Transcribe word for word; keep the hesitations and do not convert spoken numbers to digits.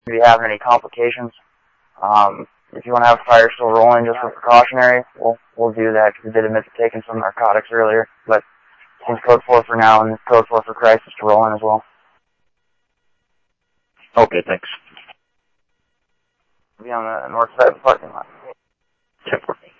If you have any complications, um, if you want to have fire still rolling just for precautionary, we'll we'll do that because we did admit to taking some narcotics earlier. But since code four for now and code four for crisis to roll in as well. Okay, thanks. Be on the north side of the parking lot. ten four.